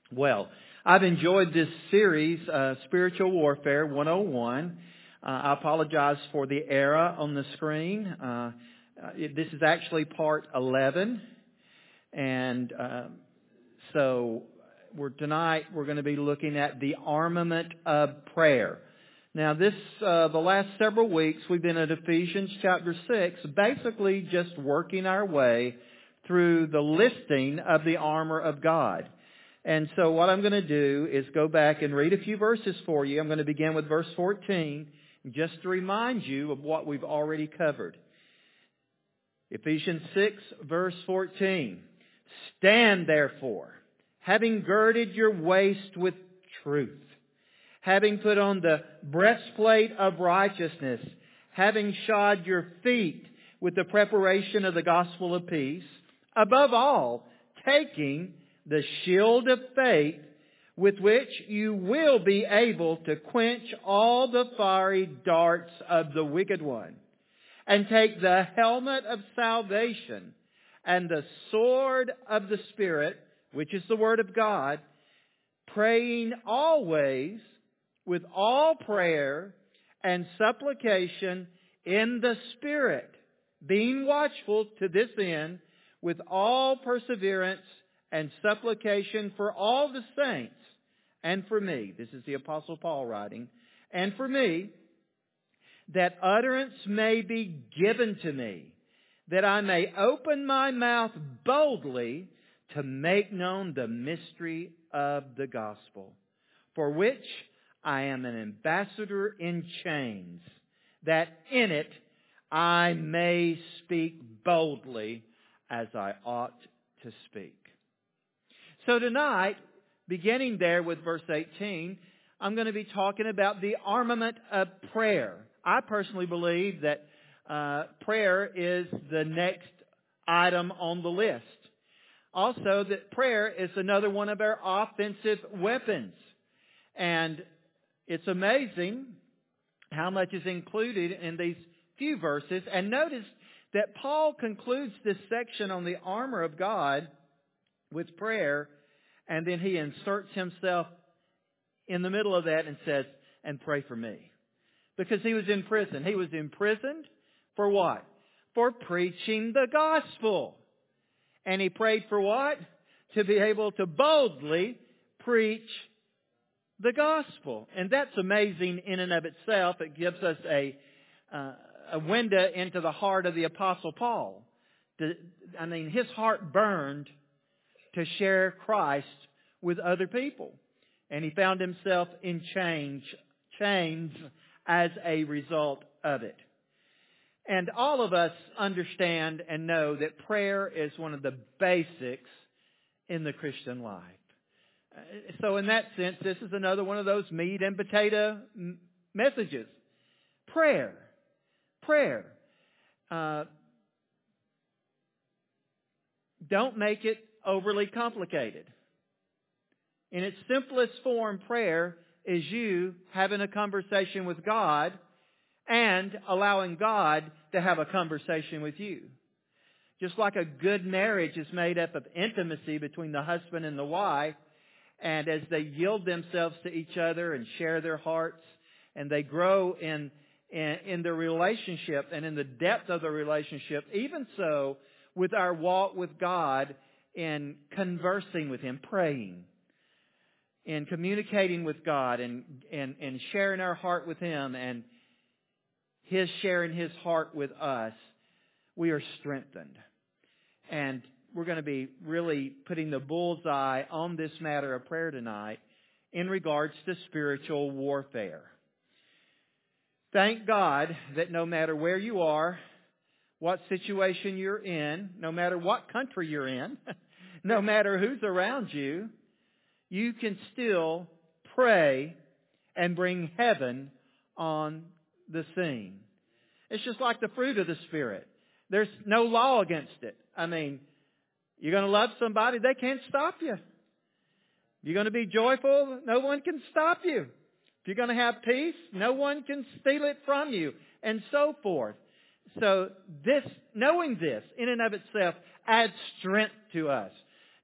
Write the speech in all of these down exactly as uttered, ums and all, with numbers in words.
Well, I've enjoyed this series, uh, Spiritual Warfare one oh one. Uh, I apologize for the error on the screen. Uh, it, this is actually part eleven. And uh, so we're, tonight we're going to be looking at the armament of prayer. Now this, uh, the last several weeks we've been at Ephesians chapter six, basically just working our way through the listing of the armor of God. And so what I'm going to do is go back and read a few verses for you. I'm going to begin with verse fourteen, just to remind you of what we've already covered. Ephesians six, verse fourteen. Stand therefore, having girded your waist with truth, having put on the breastplate of righteousness, having shod your feet with the preparation of the gospel of peace, above all, taking the shield of faith, with which you will be able to quench all the fiery darts of the wicked one, and take the helmet of salvation and the sword of the Spirit, which is the Word of God, praying always with all prayer and supplication in the Spirit, being watchful to this end with all perseverance and supplication for all the saints, and for me, this is the Apostle Paul writing, and for me, that utterance may be given to me, that I may open my mouth boldly to make known the mystery of the gospel, for which I am an ambassador in chains, that in it I may speak boldly as I ought to speak. So tonight, beginning there with verse eighteen, I'm going to be talking about the armament of prayer. I personally believe that uh, prayer is the next item on the list. Also, that prayer is another one of our offensive weapons. And it's amazing how much is included in these few verses. And notice that Paul concludes this section on the armor of God with prayer, and then he inserts himself in the middle of that and says, and pray for me. Because he was in prison. He was imprisoned for what? For preaching the gospel. And he prayed for what? To be able to boldly preach the gospel. And that's amazing in and of itself. It gives us a, uh, a window into the heart of the Apostle Paul. I mean, his heart burned to share Christ with other people. And he found himself in chains, chains as a result of it. And all of us understand and know that prayer is one of the basics in the Christian life. So in that sense, this is another one of those meat and potato messages. Prayer. Prayer. Uh, don't make it overly complicated. In its simplest form, prayer is you having a conversation with God and allowing God to have a conversation with you. Just like a good marriage is made up of intimacy between the husband and the wife, and as they yield themselves to each other and share their hearts, and they grow in, in, in their relationship and in the depth of the relationship, even so with our walk with God in conversing with Him, praying, in communicating with God and, and, and sharing our heart with Him and His sharing His heart with us, we are strengthened. And we're going to be really putting the bullseye on this matter of prayer tonight in regards to spiritual warfare. Thank God that no matter where you are, what situation you're in, no matter what country you're in, no matter who's around you, you can still pray and bring heaven on the scene. It's just like the fruit of the Spirit. There's no law against it. I mean, you're going to love somebody, they can't stop you. You're going to be joyful, no one can stop you. If you're going to have peace, no one can steal it from you, and so forth. So this, knowing this in and of itself adds strength to us.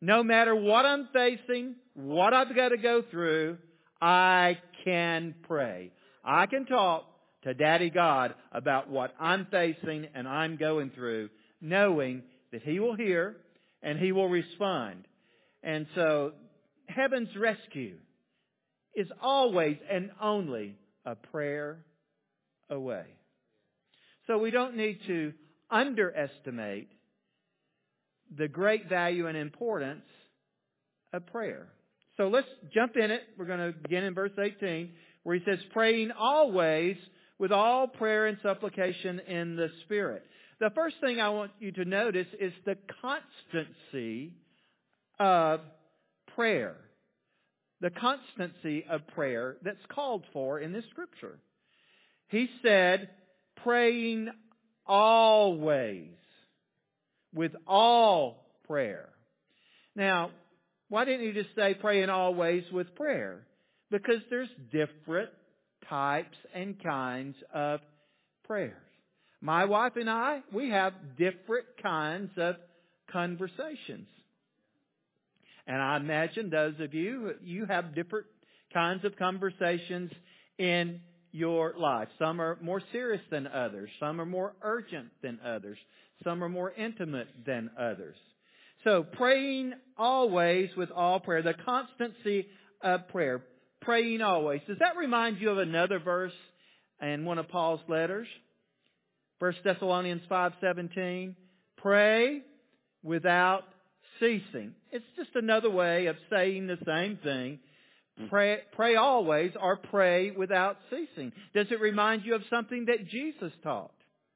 No matter what I'm facing, what I've got to go through, I can pray. I can talk to Daddy God about what I'm facing and I'm going through, knowing that He will hear and He will respond. And so, heaven's rescue is always and only a prayer away. So we don't need to underestimate the great value and importance of prayer. So let's jump in it. We're going to begin in verse eighteen, where he says, praying always with all prayer and supplication in the Spirit. The first thing I want you to notice is the constancy of prayer. The constancy of prayer that's called for in this scripture. He said, praying always with all prayer. Now, why didn't he just say praying always with prayer? Because there's different types and kinds of prayers. My wife and I, we have different kinds of conversations. And I imagine those of you, you have different kinds of conversations in your life. Some are more serious than others. Some are more urgent than others. Some are more intimate than others. So praying always with all prayer, the constancy of prayer, praying always. Does that remind you of another verse in one of Paul's letters? First Thessalonians five seventeen, pray without ceasing. It's just another way of saying the same thing. Pray, pray always or pray without ceasing. Does it remind you of something that Jesus taught?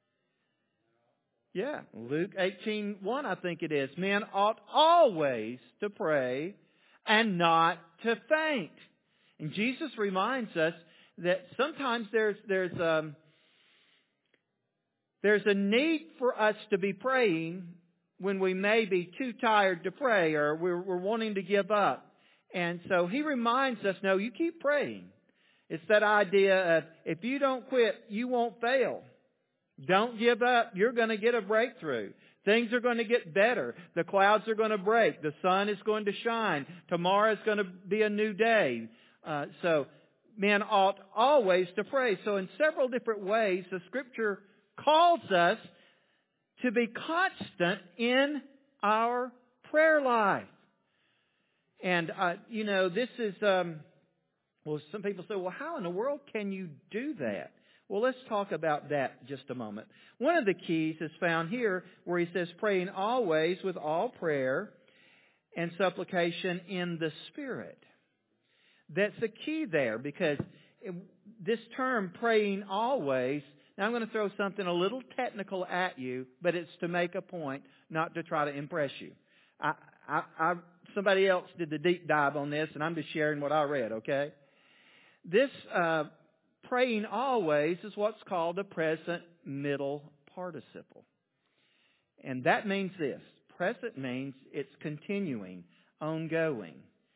Yeah, Luke eighteen one, I think it is. Men ought always to pray and not to faint. And Jesus reminds us that sometimes there's there's um, there's a need for us to be praying when we may be too tired to pray or we're, we're wanting to give up. And so he reminds us, no, you keep praying. It's that idea of if you don't quit, you won't fail. Don't give up. You're going to get a breakthrough. Things are going to get better. The clouds are going to break. The sun is going to shine. Tomorrow is going to be a new day. Uh, so men ought always to pray. So in several different ways, the Scripture calls us to be constant in our prayer life. And, uh, you know, this is, um, well, some people say, well, how in the world can you do that? Well, let's talk about that just a moment. One of the keys is found here where he says, praying always with all prayer and supplication in the Spirit. That's the key there because this term, praying always, now I'm going to throw something a little technical at you, but it's to make a point, not to try to impress you. I, I, I, somebody else did the deep dive on this, and I'm just sharing what I read, okay? This uh, praying always is what's called a present middle participle. And that means this. Present means it's continuing, ongoing.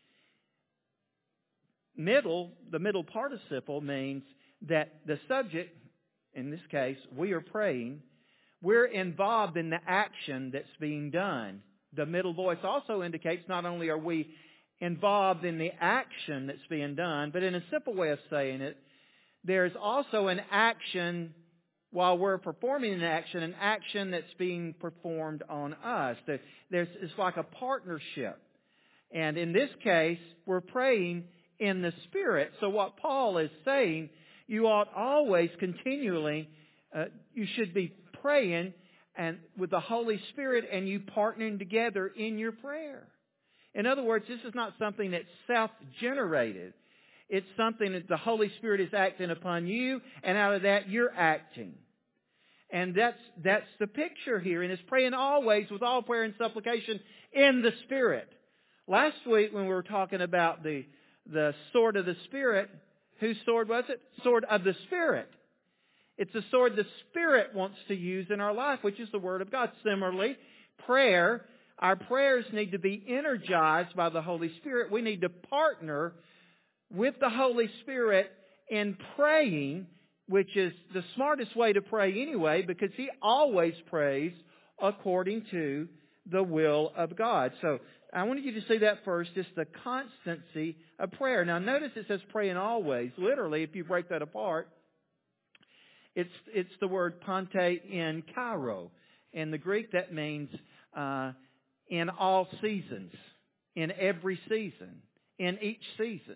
Middle, the middle participle means that the subject, in this case, we are praying, we're involved in the action that's being done. The middle voice also indicates not only are we involved in the action that's being done, but in a simple way of saying it, there's also an action while we're performing an action, an action that's being performed on us. There's, it's like a partnership. And in this case, we're praying in the Spirit. So what Paul is saying, you ought always continually, uh, you should be praying and with the Holy Spirit and you partnering together in your prayer. In other words, this is not something that's self-generated. It's something that the Holy Spirit is acting upon you, and out of that you're acting. And that's that's the picture here. And it's praying always with all prayer and supplication in the Spirit. Last week when we were talking about the, the sword of the Spirit, whose sword was it? Sword of the Spirit. It's the sword the Spirit wants to use in our life, which is the Word of God. Similarly, prayer, our prayers need to be energized by the Holy Spirit. We need to partner with the Holy Spirit in praying, which is the smartest way to pray anyway, because He always prays according to the will of God. So I wanted you to see that first. It's the constancy of prayer. Now notice it says praying always. Literally, if you break that apart, it's it's the word pante in Cairo. In the Greek, that means uh, in all seasons, in every season, in each season.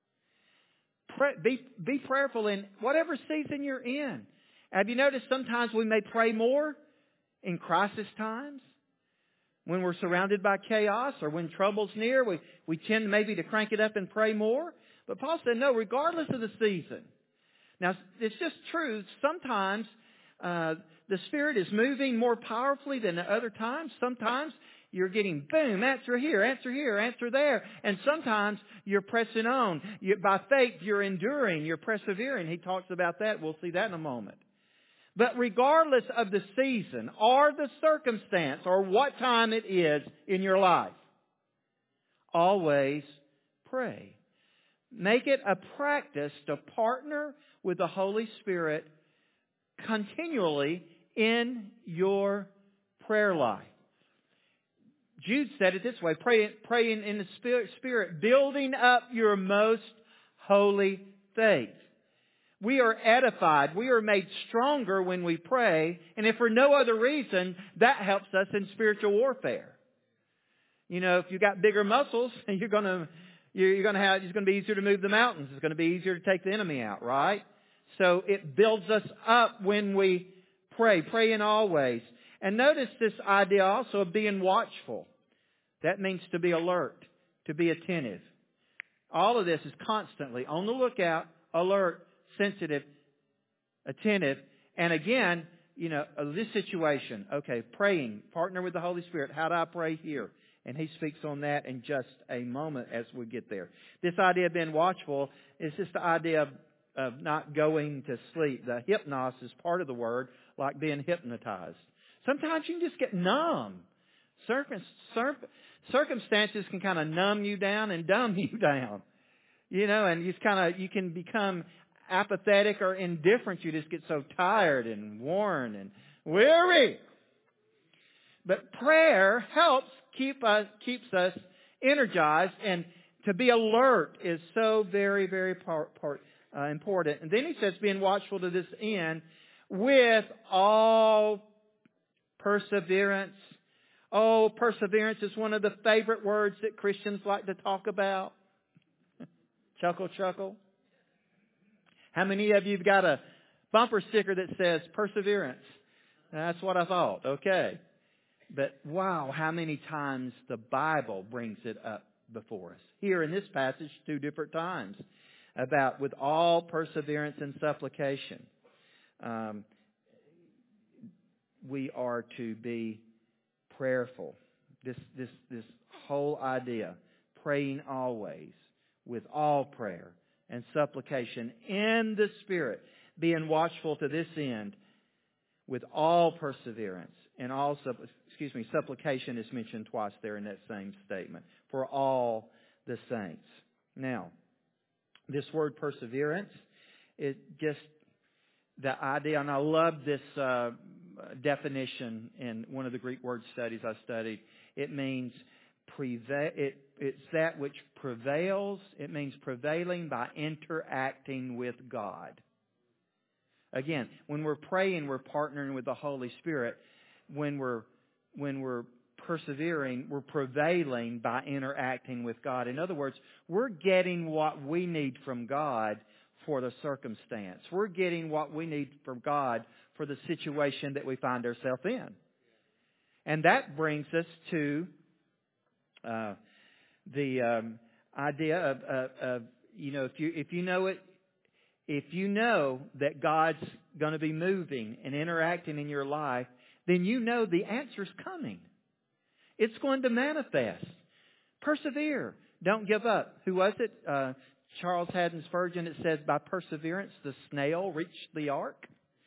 Pray, be, be prayerful in whatever season you're in. Have you noticed sometimes we may pray more in crisis times? When we're surrounded by chaos or when trouble's near, we, we tend maybe to crank it up and pray more. But Paul said, no, regardless of the season. Now, it's just true. Sometimes uh, the Spirit is moving more powerfully than at other times. Sometimes you're getting, boom, answer here, answer here, answer there. And sometimes you're pressing on. You, by faith, you're enduring, you're persevering. He talks about that. We'll see that in a moment. But regardless of the season or the circumstance or what time it is in your life, always pray. Make it a practice to partner with the Holy Spirit continually in your prayer life. Jude said it this way, pray, praying in the Spirit, Spirit, building up your most holy faith. We are edified. We are made stronger when we pray. And if for no other reason, that helps us in spiritual warfare. You know, if you got bigger muscles, you're going to, you're going to have, it's going to be easier to move the mountains. It's going to be easier to take the enemy out, right? So it builds us up when we pray. Praying always. And notice this idea also of being watchful. That means to be alert, to be attentive. All of this is constantly on the lookout, alert, sensitive, attentive. And again, you know, this situation, okay, praying, partner with the Holy Spirit. How do I pray here? And he speaks on that in just a moment as we get there. This idea of being watchful is just the idea of, of not going to sleep. The hypnos is part of the word, like being hypnotized. Sometimes you can just get numb. Circum, circ, circumstances can kind of numb you down and dumb you down. You know, and you just kind of, you can become apathetic or indifferent. You just get so tired and worn and weary. But prayer helps keep us, keeps us energized, and to be alert is so very, very part, part, uh, important. And then he says, being watchful to this end with all perseverance. Oh, perseverance is one of the favorite words that Christians like to talk about. Chuckle, chuckle. How many of you have got a bumper sticker that says perseverance? That's what I thought. Okay. But wow, how many times the Bible brings it up before us. Here in this passage, two different times, about with all perseverance and supplication. Um, we are to be prayerful. This, this, this whole idea, praying always with all prayer and supplication in the Spirit, being watchful to this end with all perseverance and all, excuse me, supplication is mentioned twice there in that same statement, for all the saints. Now, this word perseverance, it just, the idea, and I love this uh, definition in one of the Greek word studies I studied. It means preva- it, it's that which prevails. It means prevailing by interacting with God. Again, when we're praying, we're partnering with the Holy Spirit. When we're when we're persevering, we're prevailing by interacting with God. In other words, we're getting what we need from God for the circumstance. We're getting what we need from God for the situation that we find ourselves in. And that brings us to uh, the um, idea of, of, of, you know, if you if you know it, if you know that God's going to be moving and interacting in your life, then you know the answer's coming. It's going to manifest. Persevere. Don't give up. Who was it? Uh, Charles Haddon Spurgeon, it says, by perseverance the snail reached the ark.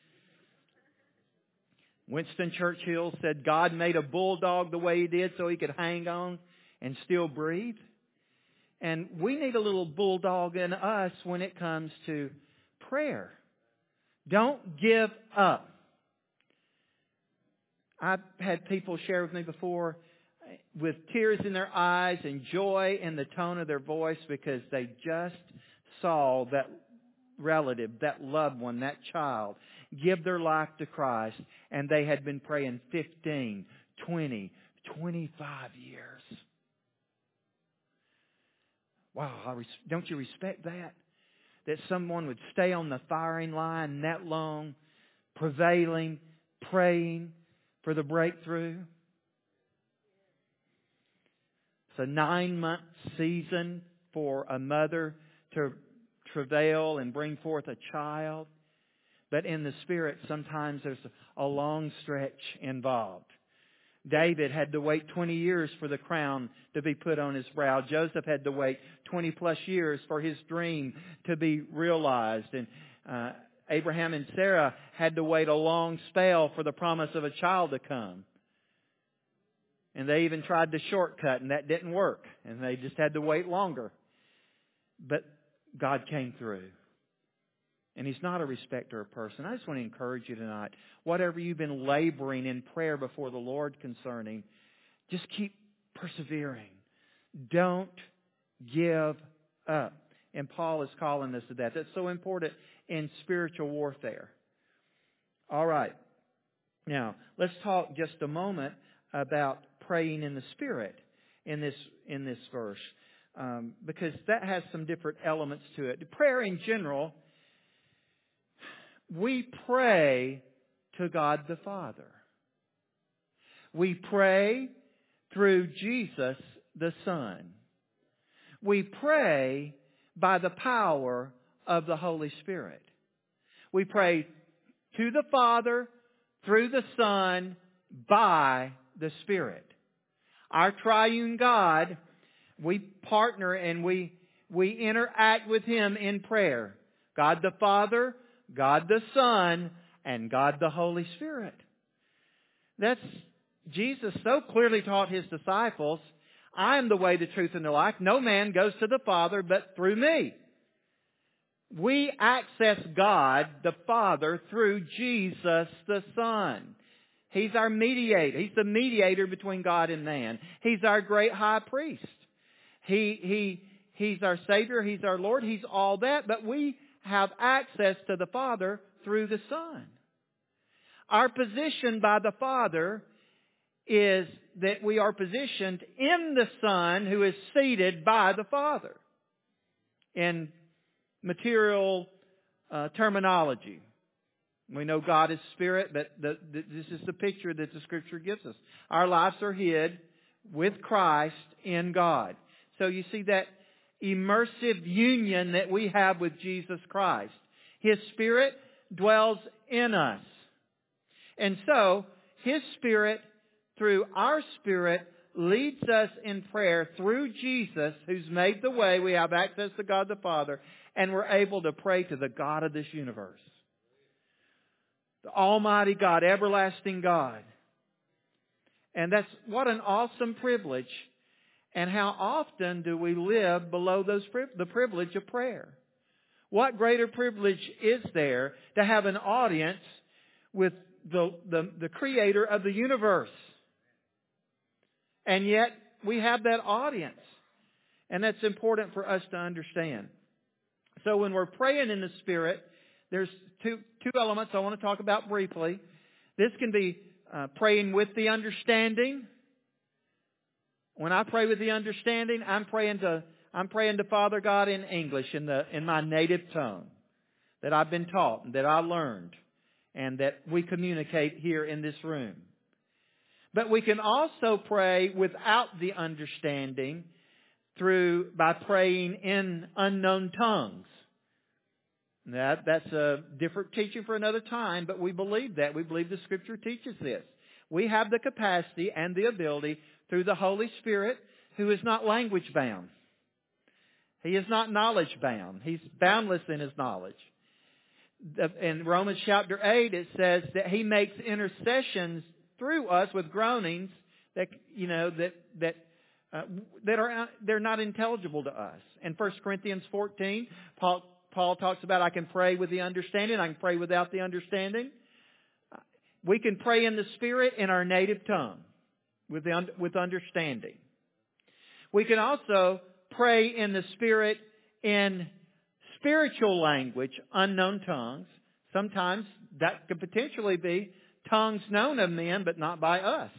Winston Churchill said God made a bulldog the way He did so he could hang on and still breathe. And we need a little bulldog in us when it comes to prayer. Don't give up. I've had people share with me before, with tears in their eyes and joy in the tone of their voice because they just saw that relative, that loved one, that child give their life to Christ, and they had been praying fifteen, twenty, twenty-five years. Wow, I res- don't you respect that? That someone would stay on the firing line that long, prevailing, praying for the breakthrough. It's a nine-month season for a mother to travail and bring forth a child. But in the Spirit, sometimes there's a long stretch involved. David had to wait twenty years for the crown to be put on his brow. Joseph had to wait twenty plus years for his dream to be realized. And uh, Abraham and Sarah had to wait a long spell for the promise of a child to come. And they even tried to shortcut, and that didn't work. And they just had to wait longer. But God came through. And He's not a respecter of person. I just want to encourage you tonight. Whatever you've been laboring in prayer before the Lord concerning, just keep persevering. Don't give up. And Paul is calling us to that. That's so important in spiritual warfare. All right. Now, let's talk just a moment about praying in the Spirit in this in this verse. Um, because that has some different elements to it. Prayer in general, we pray to God the Father. We pray through Jesus the Son. We pray by the power of the Holy Spirit. We pray to the Father, through the Son, by the Spirit. Our triune God, we partner and we, we interact with Him in prayer. God the Father, God the Son, and God the Holy Spirit. That's, Jesus so clearly taught His disciples, I am the way, the truth, and the life. No man goes to the Father but through me. We access God the Father through Jesus the Son. He's our mediator. He's the mediator between God and man. He's our great high priest. He, he, he's our Savior. He's our Lord. He's all that. But we have access to the Father through the Son. Our position by the Father is that we are positioned in the Son who is seated by the Father. In material uh, terminology. We know God is Spirit, but the, the, this is the picture that the Scripture gives us. Our lives are hid with Christ in God. So you see that immersive union that we have with Jesus Christ. His Spirit dwells in us. And so, His Spirit, through our spirit, leads us in prayer through Jesus, who's made the way. We have access to God the Father, and we're able to pray to the God of this universe. The Almighty God, everlasting God. And that's, what an awesome privilege. And how often do we live below those the privilege of prayer? What greater privilege is there to have an audience with the, the, the Creator of the universe? And yet we have that audience. And that's important for us to understand. So when we're praying in the Spirit, there's two, two elements I want to talk about briefly. This can be uh, praying with the understanding. When I pray with the understanding, I'm praying to I'm praying to Father God in English, in the in my native tongue that I've been taught and that I learned and that we communicate here in this room. But we can also pray without the understanding through by praying in unknown tongues. That that's a different teaching for another time, but we believe that. We believe the Scripture teaches this. We have the capacity and the ability through the Holy Spirit, who is not language bound. He is not knowledge bound. He's boundless in His knowledge. In Romans chapter eight, it says that He makes intercessions through us with groanings that, you know, that, that, uh, that are, they're not intelligible to us. In First Corinthians fourteen, Paul, Paul talks about, I can pray with the understanding, I can pray without the understanding. We can pray in the Spirit in our native tongue. with, the, with understanding. We can also pray in the Spirit in spiritual language, unknown tongues. Sometimes that could potentially be tongues known of men, but not by us.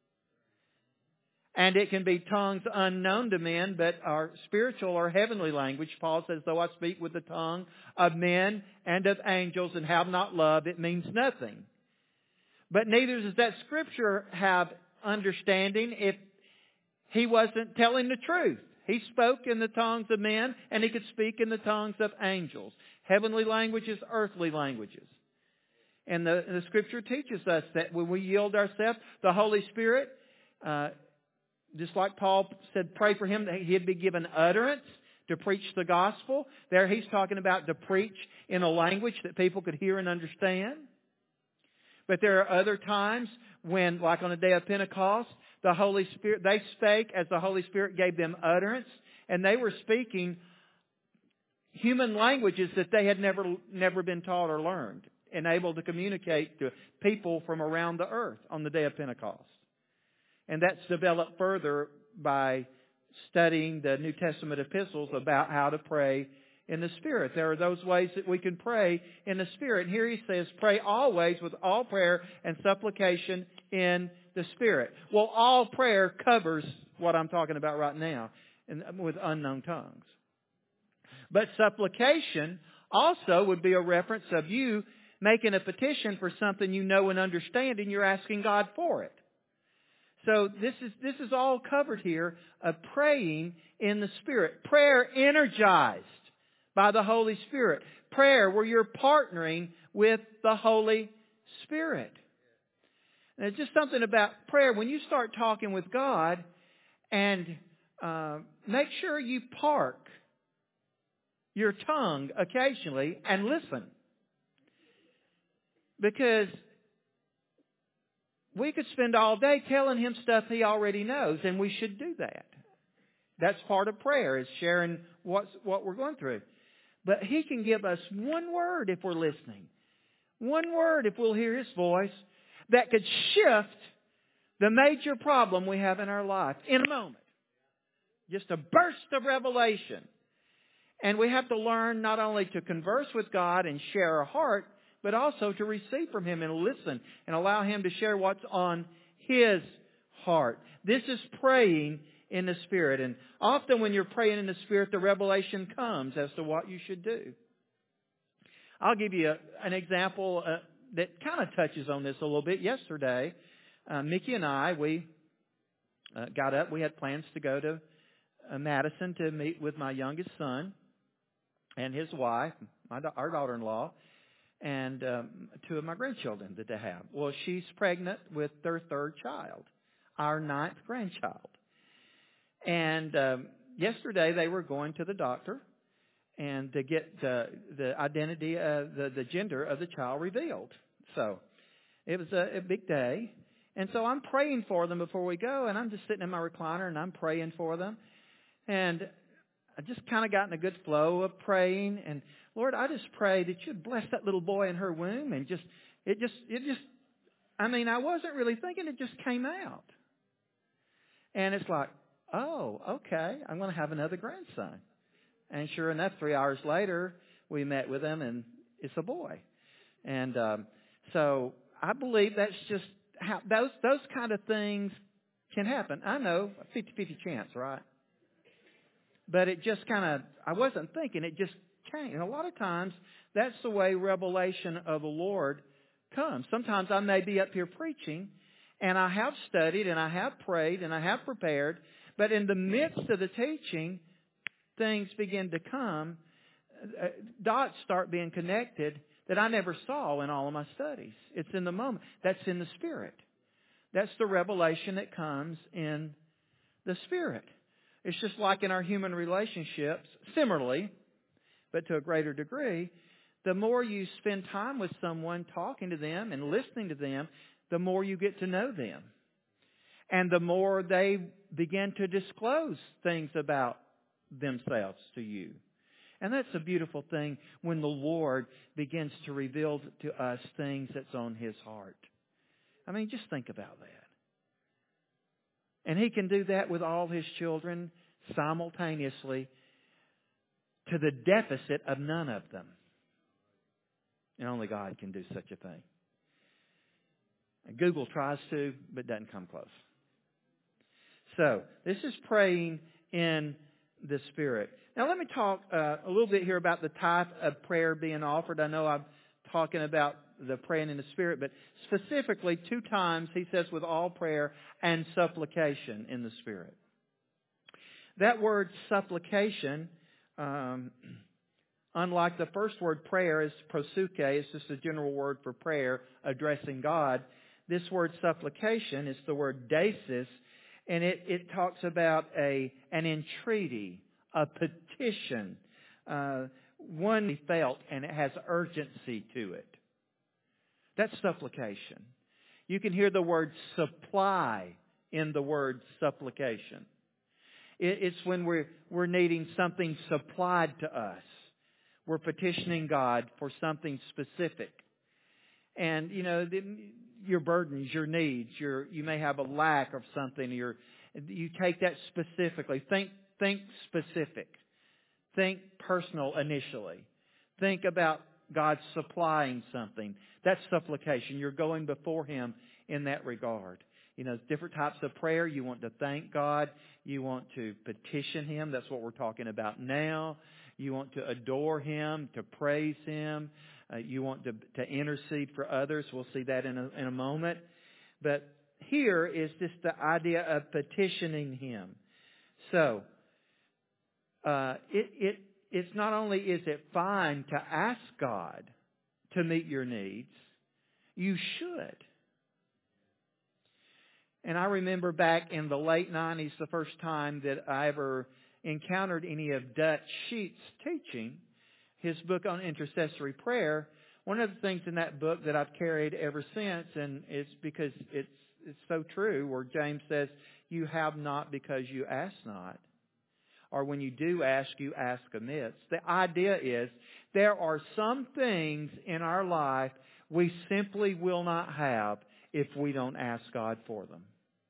And it can be tongues unknown to men, but are spiritual or heavenly language. Paul says, though I speak with the tongue of men and of angels and have not love, it means nothing. But neither does that Scripture have understanding if he wasn't telling the truth. He spoke in the tongues of men, and he could speak in the tongues of angels. Heavenly languages, earthly languages. And the, the Scripture teaches us that when we yield ourselves, the Holy Spirit, uh, just like Paul said, pray for him that he'd be given utterance to preach the gospel. There he's talking about to preach in a language that people could hear and understand. But there are other times when, like on the day of Pentecost, the Holy Spirit, they spake as the Holy Spirit gave them utterance, and they were speaking human languages that they had never, never been taught or learned, and able to communicate to people from around the earth on the day of Pentecost. And that's developed further by studying the New Testament epistles about how to pray in the Spirit. There are those ways that we can pray in the Spirit. And here he says, pray always with all prayer and supplication in the Spirit. Well, all prayer covers what I'm talking about right now with unknown tongues. But supplication also would be a reference of you making a petition for something you know and understand, and you're asking God for it. So this is this is all covered here of praying in the Spirit. Prayer energized by the Holy Spirit. Prayer where you're partnering with the Holy Spirit. And it's just something about prayer. When you start talking with God, and uh, make sure you park your tongue occasionally and listen. Because we could spend all day telling Him stuff He already knows, and we should do that. That's part of prayer, is sharing what's, what we're going through. But He can give us one word if we're listening. One word if we'll hear His voice that could shift the major problem we have in our life in a moment. Just a burst of revelation. And we have to learn not only to converse with God and share our heart, but also to receive from Him and listen and allow Him to share what's on His heart. This is praying in the Spirit. And often when you're praying in the Spirit, the revelation comes as to what you should do. I'll give you a, an example uh, that kind of touches on this a little bit. Yesterday, uh, Mickey and I, we uh, got up. We had plans to go to uh, Madison to meet with my youngest son and his wife, my, our daughter-in-law, and um, two of my grandchildren that they have. Well, she's pregnant with their third child, our ninth grandchild. And um, yesterday they were going to the doctor and to get uh, the identity, uh, the, the gender of the child revealed. So it was a, a big day. And so I'm praying for them before we go, and I'm just sitting in my recliner and I'm praying for them. And I just kind of got in a good flow of praying, and Lord, I just pray that You'd bless that little boy in her womb, and just, it just, it just, I mean, I wasn't really thinking, it just came out. And it's like, oh, okay, I'm going to have another grandson. And sure enough, three hours later, we met with him, and it's a boy. And um, so I believe that's just how, those, those kind of things can happen. I know, a fifty-fifty chance, right? But it just kind of, I wasn't thinking, it just came. And a lot of times, that's the way revelation of the Lord comes. Sometimes I may be up here preaching, and I have studied, and I have prayed, and I have prepared, but in the midst of the teaching, things begin to come, uh, dots start being connected that I never saw in all of my studies. It's in the moment. That's in the Spirit. That's the revelation that comes in the Spirit. It's just like in our human relationships, similarly, but to a greater degree, the more you spend time with someone, talking to them and listening to them, the more you get to know them. And the more they begin to disclose things about themselves to you. And that's a beautiful thing when the Lord begins to reveal to us things that's on His heart. I mean, just think about that. And He can do that with all His children simultaneously to the deficit of none of them. And only God can do such a thing. Google tries to, but doesn't come close. So, this is praying in the Spirit. Now, let me talk uh, a little bit here about the type of prayer being offered. I know I'm talking about the praying in the Spirit, but specifically two times He says with all prayer and supplication in the Spirit. That word supplication, um, unlike the first word prayer is proseuche, it's just a general word for prayer addressing God. This word supplication is the word desis, and it, it talks about a an entreaty, a petition, uh, one felt, and it has urgency to it. That's supplication. You can hear the word supply in the word supplication. It, it's when we're we're needing something supplied to us. We're petitioning God for something specific. And, you know, the, your burdens, your needs, your you may have a lack of something. Your, you take that specifically. Think, think specific. Think personal initially. Think about God supplying something. That's supplication. You're going before Him in that regard. You know, different types of prayer. You want to thank God. You want to petition Him. That's what we're talking about now. You want to adore Him, to praise Him. Uh, you want to, to intercede for others. We'll see that in a, in a moment. But here is just the idea of petitioning Him. So, uh, it, it it's not only is it fine to ask God to meet your needs, you should. And I remember back in the late nineties, the first time that I ever encountered any of Dutch Sheets' teaching, his book on intercessory prayer. One of the things in that book that I've carried ever since, and it's because it's it's so true, where James says, you have not because you ask not. Or when you do ask, you ask amiss. The idea is there are some things in our life we simply will not have if we don't ask God for them.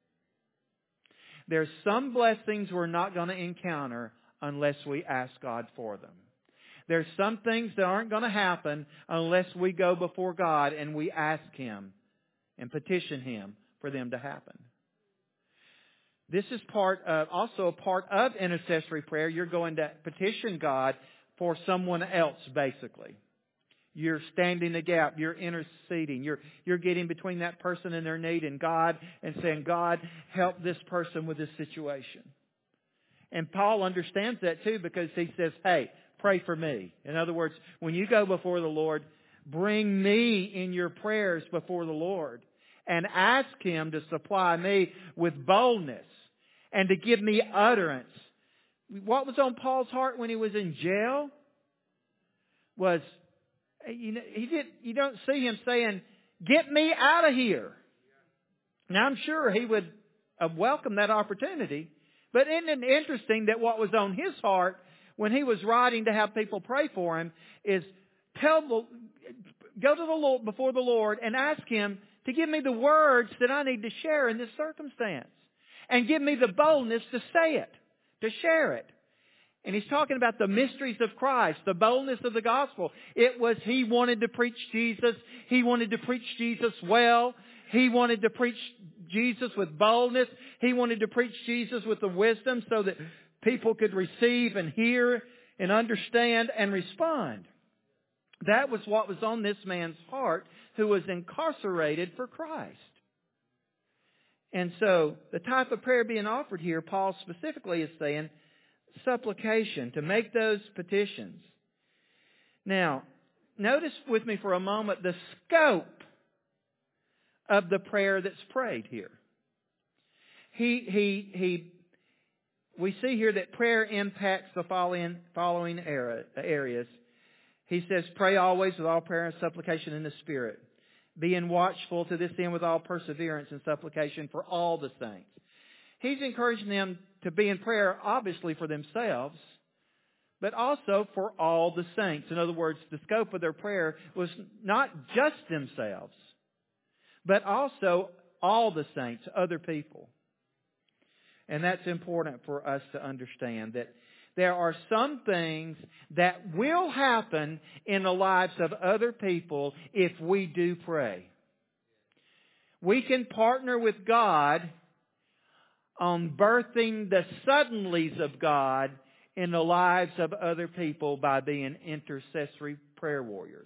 There's some blessings we're not going to encounter unless we ask God for them. There's some things that aren't going to happen unless we go before God and we ask Him and petition Him for them to happen. This is part of, also a part of intercessory prayer. You're going to petition God for someone else, basically. You're standing the gap. You're interceding. You're, you're getting between that person and their need and God and saying, God, help this person with this situation. And Paul understands that too, because he says, hey, pray for me. In other words, when you go before the Lord, bring me in your prayers before the Lord and ask Him to supply me with boldness and to give me utterance. What was on Paul's heart when he was in jail was, you know, he did. You don't see him saying, "Get me out of here." Now, I'm sure he would have welcomed that opportunity. But isn't it interesting that what was on his heart when he was writing to have people pray for him is tell the, go to the Lord before the Lord and ask Him to give me the words that I need to share in this circumstance, and give me the boldness to say it, to share it. And he's talking about the mysteries of Christ, the boldness of the gospel. It was he wanted to preach Jesus. He wanted to preach Jesus well. He wanted to preach Jesus with boldness. He wanted to preach Jesus with the wisdom so that people could receive and hear and understand and respond. That was what was on this man's heart who was incarcerated for Christ. And so the type of prayer being offered here, Paul specifically is saying supplication, to make those petitions. Now, notice with me for a moment the scope of the prayer that's prayed here. He, he, he, we see here that prayer impacts the following, following areas. He says, pray always with all prayer and supplication in the Spirit, being watchful to this end with all perseverance and supplication for all the saints. He's encouraging them to be in prayer, obviously for themselves, but also for all the saints. In other words, the scope of their prayer was not just themselves, but also all the saints, other people. And that's important for us to understand, that there are some things that will happen in the lives of other people if we do pray. We can partner with God on birthing the suddenlies of God in the lives of other people by being intercessory prayer warriors.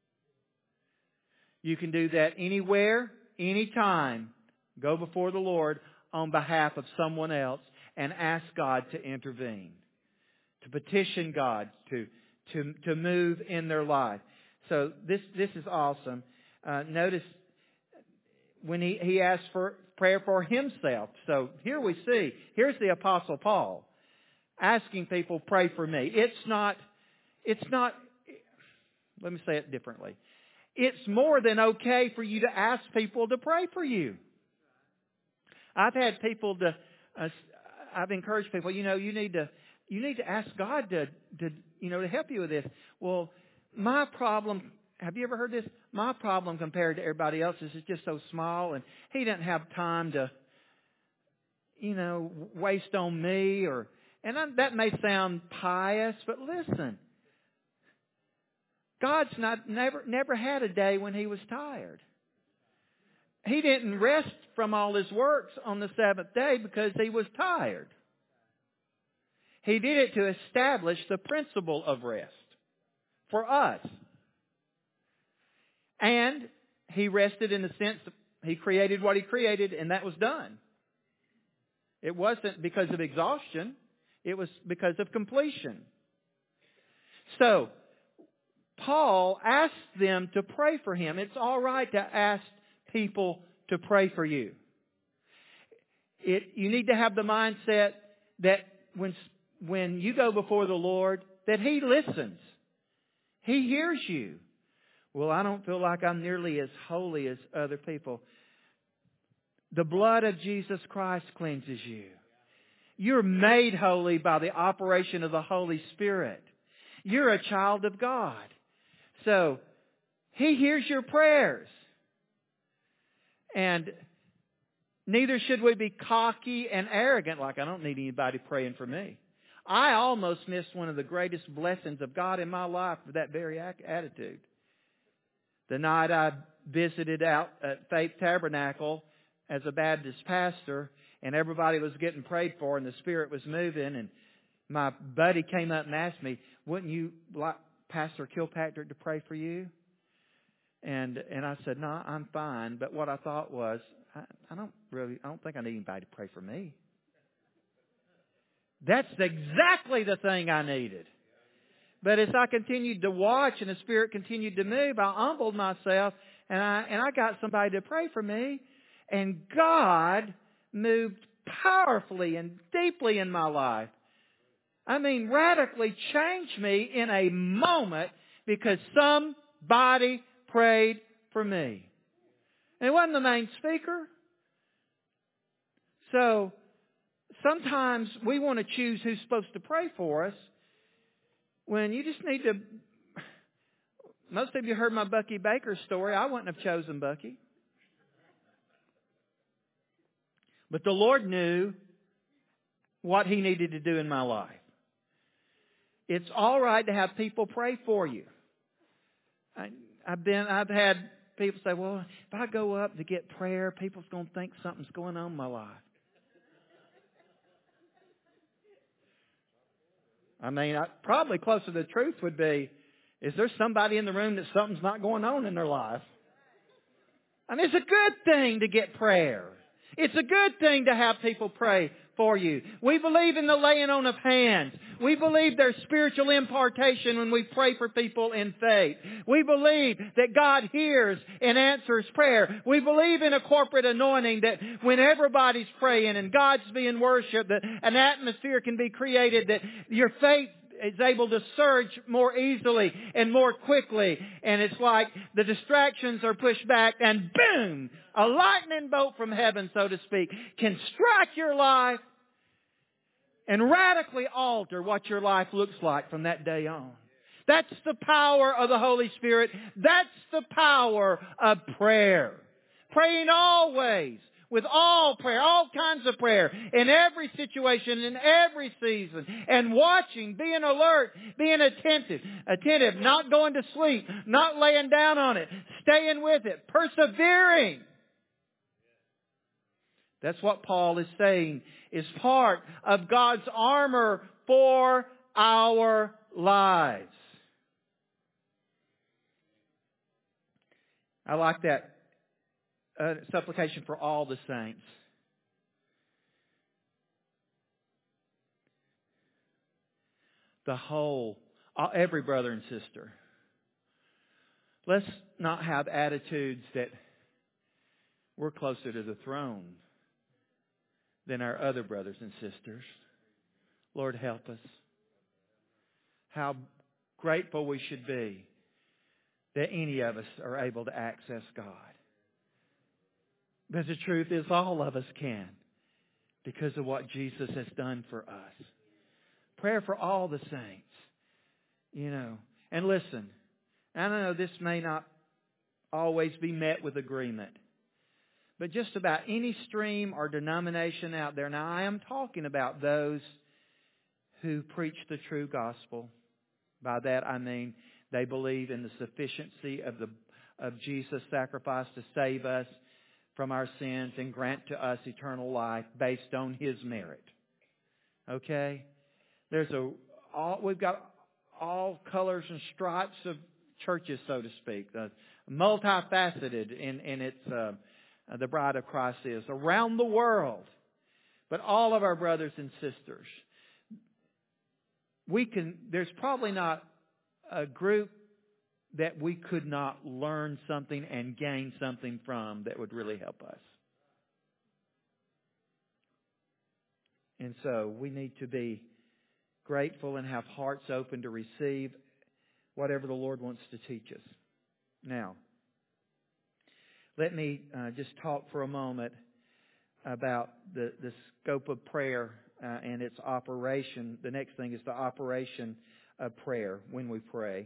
You can do that anywhere, anytime. Go before the Lord on behalf of someone else and ask God to intervene, to petition God to to to move in their life. So this this is awesome. Uh, notice when he, he asked for prayer for himself. So here we see, here's the Apostle Paul asking people, pray for me. It's not, it's not, let me say it differently. It's more than okay for you to ask people to pray for you. I've had people to, uh, I've encouraged people, you know, you need to, you need to ask God to, to, you know, to help you with this. Well, my problem, have you ever heard this? My problem compared to everybody else's is just so small, and He doesn't have time to, you know, waste on me. Or, and I, that may sound pious, but listen, God's not never never had a day when He was tired. He didn't rest from all His works on the seventh day because He was tired. He did it to establish the principle of rest for us. And He rested in the sense that He created what He created, and that was done. It wasn't because of exhaustion. It was because of completion. So, Paul asked them to pray for him. It's all right to ask people to pray for you. It, you need to have the mindset that when, when you go before the Lord, that He listens. He hears you. Well, I don't feel like I'm nearly as holy as other people. The blood of Jesus Christ cleanses you. You're made holy by the operation of the Holy Spirit. You're a child of God. So, He hears your prayers. And neither should we be cocky and arrogant, like I don't need anybody praying for me. I almost missed one of the greatest blessings of God in my life for that very attitude. The night I visited out at Faith Tabernacle as a Baptist pastor, and everybody was getting prayed for, and the Spirit was moving, and my buddy came up and asked me, wouldn't you like Pastor Kilpatrick to pray for you? And and I said, no, I'm fine. But what I thought was, I, I don't really, I don't think I need anybody to pray for me. That's exactly the thing I needed. But as I continued to watch and the Spirit continued to move, I humbled myself and I and I got somebody to pray for me. And God moved powerfully and deeply in my life. I mean, radically changed me in a moment because somebody prayed for me. And it wasn't the main speaker. So sometimes we want to choose who's supposed to pray for us when you just need to. Most of you heard my Bucky Baker story. I wouldn't have chosen Bucky. But the Lord knew what He needed to do in my life. It's all right to have people pray for you. I, I've been, I've had people say, well, if I go up to get prayer, people's going to think something's going on in my life. I mean, I, probably closer to the truth would be, is there somebody in the room that something's not going on in their life? I mean, it's a good thing to get prayer. It's a good thing to have people pray for you. We believe in the laying on of hands. We believe there's spiritual impartation when we pray for people in faith. We believe that God hears and answers prayer. We believe in a corporate anointing that when everybody's praying and God's being worshipped, that an atmosphere can be created that your faith is able to surge more easily and more quickly. And it's like the distractions are pushed back and boom, a lightning bolt from heaven, so to speak, can strike your life and radically alter what your life looks like from that day on. That's the power of the Holy Spirit. That's the power of prayer. Praying always with all prayer, all kinds of prayer, in every situation, in every season, and watching, being alert, being attentive, attentive, not going to sleep, not laying down on it, staying with it, persevering. That's what Paul is saying is part of God's armor for our lives. I like that uh, supplication for all the saints. The whole, every brother and sister. Let's not have attitudes that we're closer to the throne than our other brothers and sisters. Lord, help us. How grateful we should be that any of us are able to access God. But the truth is, all of us can, because of what Jesus has done for us. Prayer for all the saints. You know, and listen, I know this may not always be met with agreement, but just about any stream or denomination out there. Now, I am talking about those who preach the true gospel. By that I mean they believe in the sufficiency of the of Jesus' sacrifice to save us from our sins and grant to us eternal life based on His merit. Okay? There's a all we've got all colors and stripes of churches, so to speak. Uh, multifaceted in in its uh, the bride of Christ is around the world. But all of our brothers and sisters, we can. There's probably not a group that we could not learn something and gain something from that would really help us. And so we need to be grateful and have hearts open to receive whatever the Lord wants to teach us. Now, let me uh, just talk for a moment about the, the scope of prayer uh, and its operation. The next thing is the operation of prayer when we pray.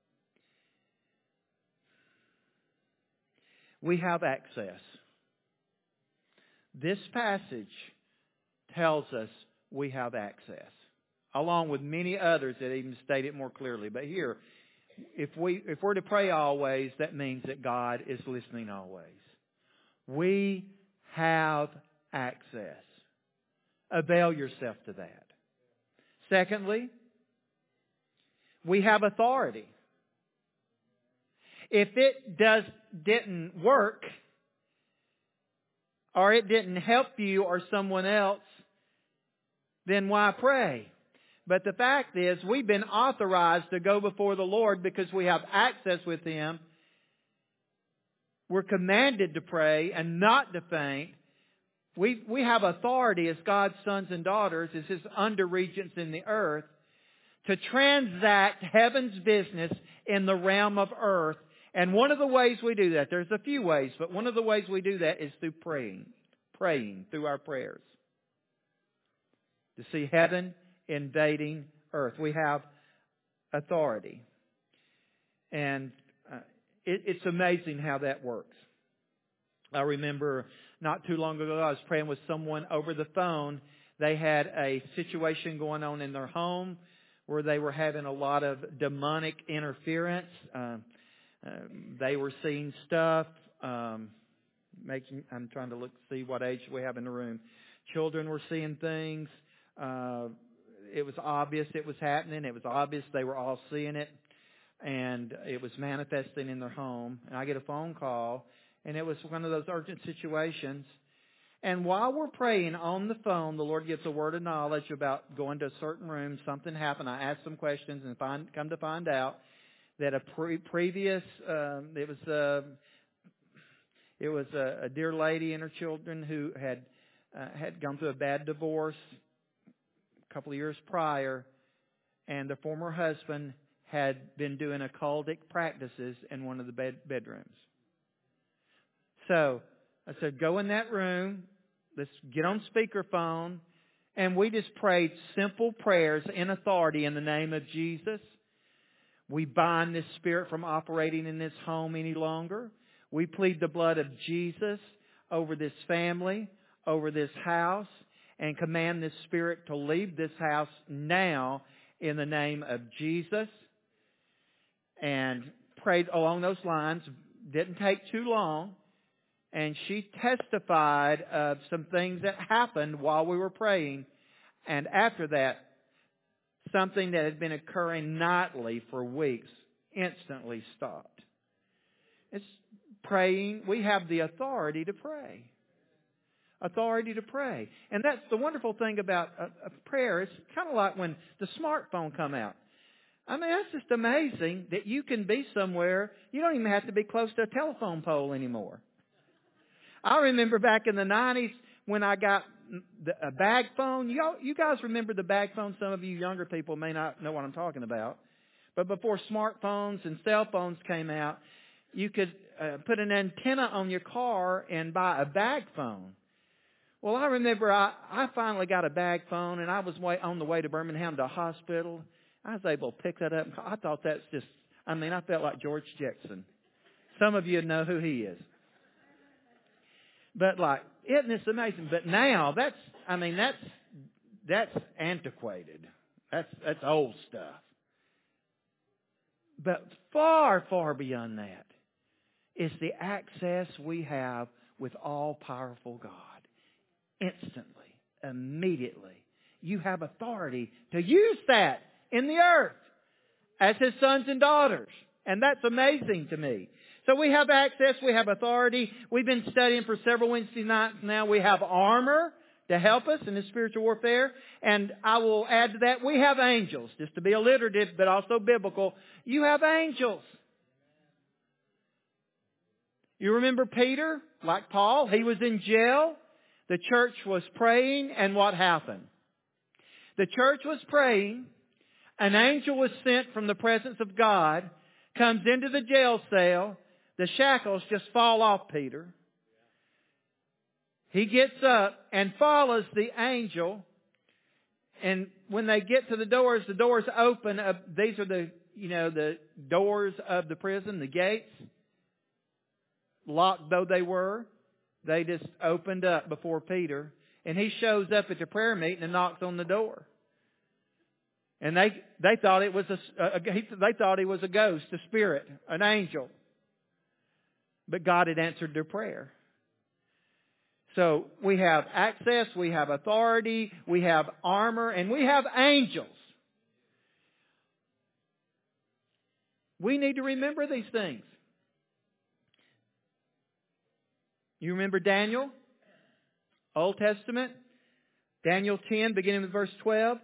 We have access. This passage tells us we have access, along with many others that even state it more clearly. But here, if we if we're to pray always, that means that God is listening always. We have access. Avail yourself to that. Secondly, we have authority. If it does didn't work, or it didn't help you or someone else, then why pray? But the fact is, we've been authorized to go before the Lord because we have access with Him. We're commanded to pray and not to faint. We we have authority as God's sons and daughters, as His underregents in the earth, to transact heaven's business in the realm of earth. And one of the ways we do that, there's a few ways, but one of the ways we do that is through praying. Praying through our prayers. To see heaven invading earth. We have authority. And uh, it, it's amazing how that works. I remember not too long ago I was praying with someone over the phone. They had a situation going on in their home where they were having a lot of demonic interference. Uh, uh, they were seeing stuff. Um, making. I'm trying to look see what age we have in the room. Children were seeing things. Uh, it was obvious it was happening. It was obvious they were all seeing it. And it was manifesting in their home. And I get a phone call. And it was one of those urgent situations. And while we're praying on the phone, the Lord gives a word of knowledge about going to a certain room. Something happened. I asked some questions and find, come to find out that a pre- previous, um, it was a, it was a, a dear lady and her children who had uh, had gone through a bad divorce a couple of years prior, and the former husband had been doing occultic practices in one of the bed- bedrooms. So I said, go in that room. Let's get on speakerphone. And we just prayed simple prayers in authority in the name of Jesus. We bind this spirit from operating in this home any longer. We plead the blood of Jesus over this family, over this house, and command this spirit to leave this house now in the name of Jesus. And prayed along those lines. Didn't take too long. And she testified of some things that happened while we were praying. And after that, something that had been occurring nightly for weeks instantly stopped. It's praying. We have the authority to pray. Authority to pray. And that's the wonderful thing about a, a prayer. It's kind of like when the smartphone come out. I mean, that's just amazing that you can be somewhere. You don't even have to be close to a telephone pole anymore. I remember back in the nineties when I got the, a bag phone. You, you guys remember the bag phone? Some of you younger people may not know what I'm talking about. But before smartphones and cell phones came out, you could uh, put an antenna on your car and buy a bag phone. Well, I remember I, I finally got a bag phone, and I was way, on the way to Birmingham to a hospital. I was able to pick that up. I thought that's just, I mean, I felt like George Jackson. Some of you know who he is. But like, isn't this amazing? But now, that's, I mean, that's, that's antiquated. That's, that's old stuff. But far, far beyond that is the access we have with all-powerful God. Instantly, immediately. You have authority to use that in the earth as His sons and daughters. And that's amazing to me. So we have access, we have authority. We've been studying for several Wednesday nights now. We have armor to help us in this spiritual warfare. And I will add to that, we have angels. Just to be alliterative, but also biblical. You have angels. You remember Peter, like Paul, he was in jail. The church was praying, and what happened? The church was praying. An angel was sent from the presence of God, comes into the jail cell. The shackles just fall off Peter. He gets up and follows the angel. And when they get to the doors, the doors open. Uh, these are the, you know, the doors of the prison, the gates. Locked though they were, they just opened up before Peter. And he shows up at the prayer meeting and knocks on the door. And they they thought it was a, a they thought he was a ghost, a spirit, an angel. But God had answered their prayer. So we have access, we have authority, we have armor, and we have angels. We need to remember these things. You remember Daniel? Old Testament? Daniel ten, beginning with verse twelve.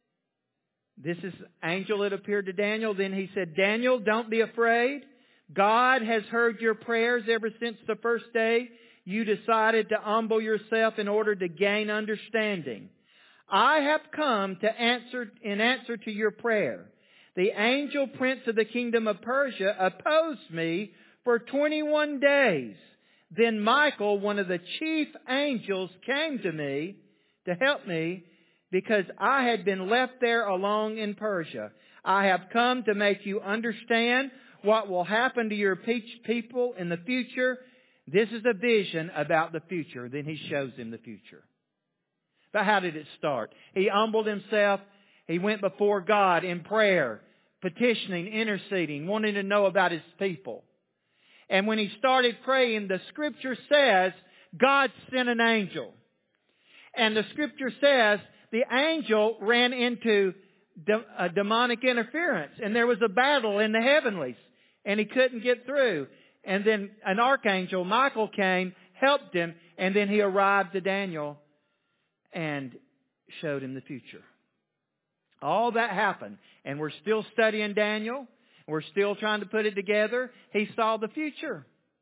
This is angel that appeared to Daniel. Then he said, Daniel, don't be afraid. God has heard your prayers ever since the first day you decided to humble yourself in order to gain understanding. I have come to answer in answer to your prayer. The angel prince of the kingdom of Persia opposed me for twenty-one days. Then Michael, one of the chief angels, came to me to help me because I had been left there alone in Persia. I have come to make you understand what will happen to your people in the future. This is a vision about the future. Then he shows him the future. But how did it start? He humbled himself. He went before God in prayer, petitioning, interceding, wanting to know about his people. And when he started praying, the Scripture says God sent an angel. And the Scripture says the angel ran into de- a demonic interference. And there was a battle in the heavenlies. And he couldn't get through. And then an archangel, Michael, came, helped him. And then he arrived to Daniel and showed him the future. All that happened. And we're still studying Daniel. We're still trying to put it together. He saw the future.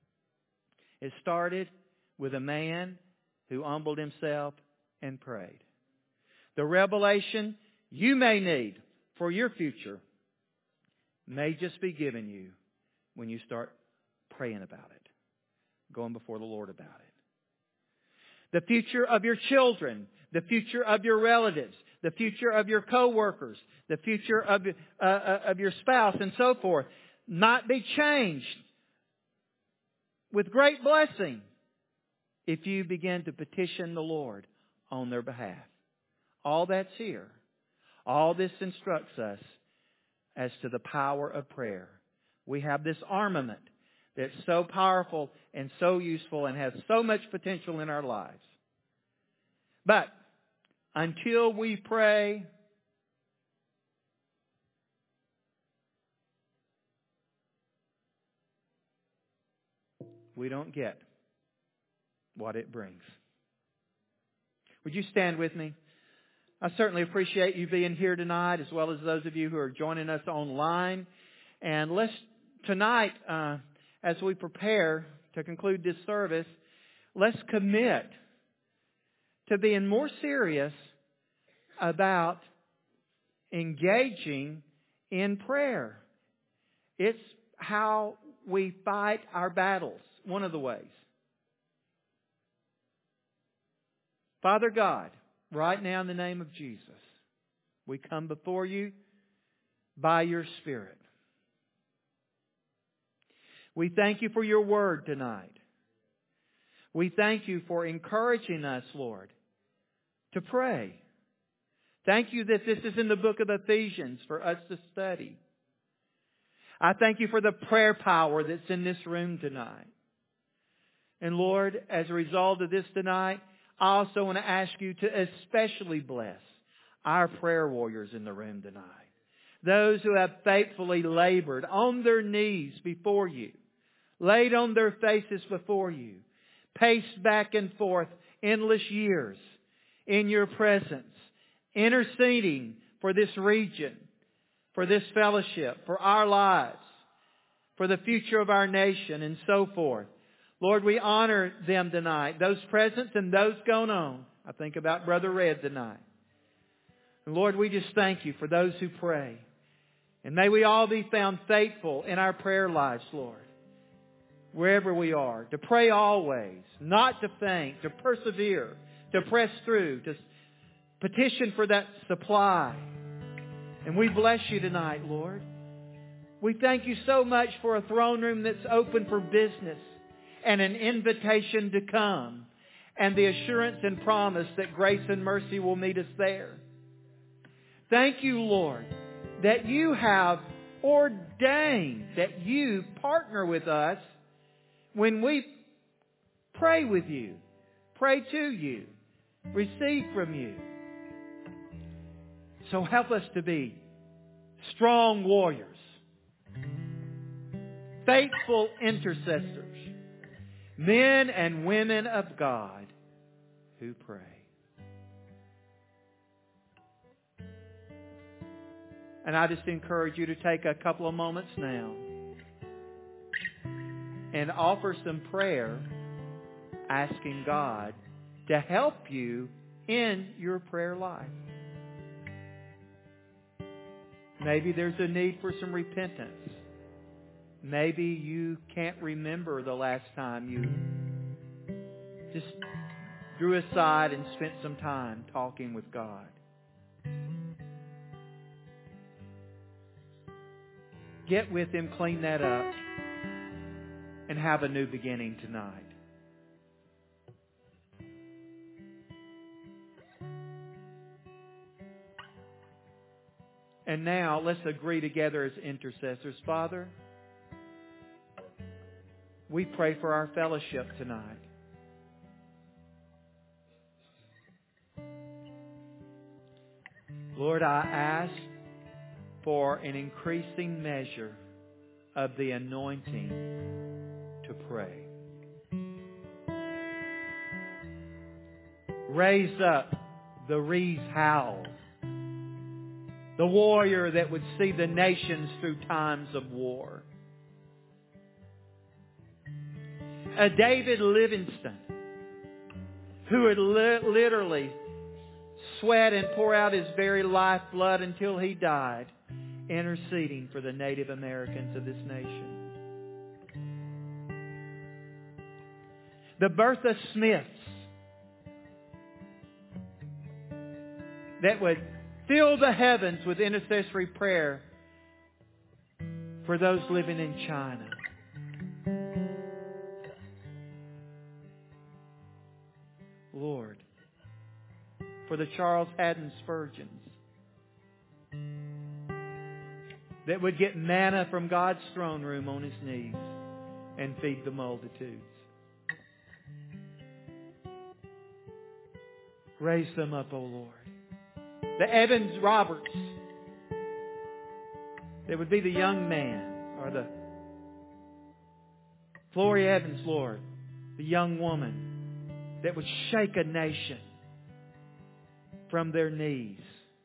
It started with a man who humbled himself and prayed. The revelation you may need for your future may just be given you when you start praying about it, going before the Lord about it. The future of your children, the future of your relatives, the future of your co-workers, the future of, uh, of your spouse, and so forth, might be changed with great blessing if you begin to petition the Lord on their behalf. All that's here. All this instructs us as to the power of prayer. We have this armament that's so powerful and so useful and has so much potential in our lives. But until we pray, we don't get what it brings. Would you stand with me? I certainly appreciate you being here tonight, as well as those of you who are joining us online. And let's, tonight, uh, as we prepare to conclude this service, let's commit to being more serious about engaging in prayer. It's how we fight our battles, one of the ways. Father God, right now in the name of Jesus, we come before you by your Spirit. We thank you for your word tonight. We thank you for encouraging us, Lord, to pray. Thank you that this is in the book of Ephesians for us to study. I thank you for the prayer power that's in this room tonight. And Lord, as a result of this tonight, I also want to ask you to especially bless our prayer warriors in the room tonight. Those who have faithfully labored on their knees before you, laid on their faces before you, paced back and forth endless years in your presence, interceding for this region, for this fellowship, for our lives, for the future of our nation, and so forth. Lord, we honor them tonight, those present and those gone on. I think about Brother Red tonight. And Lord, we just thank you for those who pray. And may we all be found faithful in our prayer lives, Lord, wherever we are, to pray always, not to faint, to persevere, to press through, to petition for that supply. And we bless you tonight, Lord. We thank you so much for a throne room that's open for business and an invitation to come and the assurance and promise that grace and mercy will meet us there. Thank you, Lord, that you have ordained that you partner with us when we pray with you, pray to you, receive from you. So help us to be strong warriors, faithful intercessors, men and women of God who pray. And I just encourage you to take a couple of moments now and offer some prayer, asking God to help you in your prayer life. Maybe there's a need for some repentance. Maybe you can't remember the last time you just drew aside and spent some time talking with God. Get with Him, clean that up, and have a new beginning tonight. And now, let's agree together as intercessors. Father, we pray for our fellowship tonight. Lord, I ask for an increasing measure of the anointing to pray. Raise up the Rees Howell, the warrior that would see the nations through times of war. A David Livingston, who would li- literally sweat and pour out his very lifeblood until he died, interceding for the Native Americans of this nation. The Bertha Smiths that would fill the heavens with intercessory prayer for those living in China. for the Charles Haddon Spurgeons that would get manna from God's throne room on his knees and feed the multitudes. Raise them up, O Lord. The Evans Roberts that would be the young man, or the Flory Evans, Lord, the young woman that would shake a nation from their knees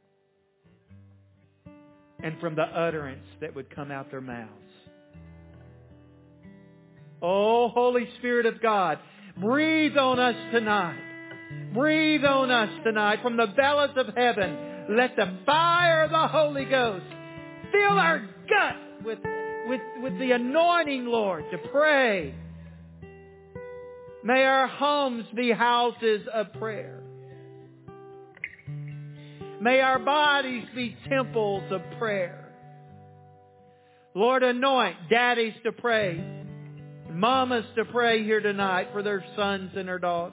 and from the utterance that would come out their mouths. Oh, Holy Spirit of God, breathe on us tonight. Breathe on us tonight from the bellows of heaven. Let the fire of the Holy Ghost fill our gut with, with, with the anointing, Lord, to pray. May our homes be houses of prayer. May our bodies be temples of prayer. Lord, anoint daddies to pray, mamas to pray here tonight for their sons and their daughters.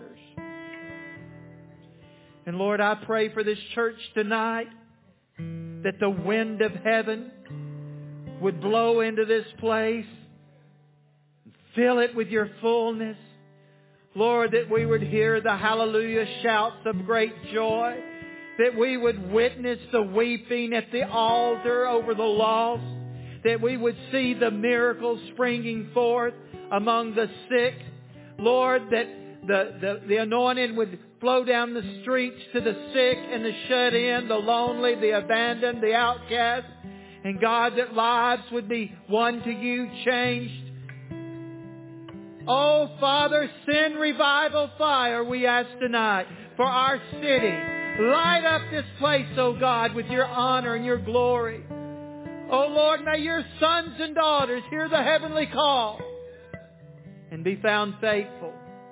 And Lord, I pray for this church tonight that the wind of heaven would blow into this place, fill it with your fullness. Lord, that we would hear the hallelujah shouts of great joy, that we would witness the weeping at the altar over the lost, that we would see the miracles springing forth among the sick. Lord, that the, the, the anointing would flow down the streets to the sick and the shut in, the lonely, the abandoned, the outcast. And God, that lives would be won to you, changed. Oh, Father, send revival fire, we ask tonight, for our city. Light up this place, oh God, with your honor and your glory. Oh Lord, may your sons and daughters hear the heavenly call and be found faithful.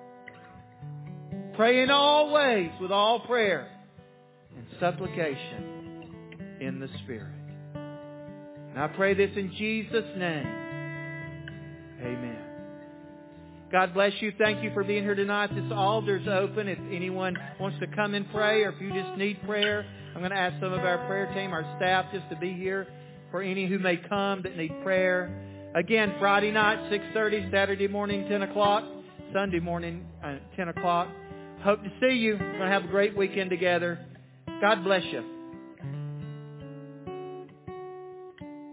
Pray in all ways with all prayer and supplication in the Spirit. And I pray this in Jesus' name. Amen. God bless you. Thank you for being here tonight. This altar's open. If anyone wants to come and pray, or if you just need prayer, I'm going to ask some of our prayer team, our staff, just to be here for any who may come that need prayer. Again, Friday night, six thirty, Saturday morning, ten o'clock, Sunday morning, uh, ten o'clock. Hope to see you. We're going to have a great weekend together. God bless you.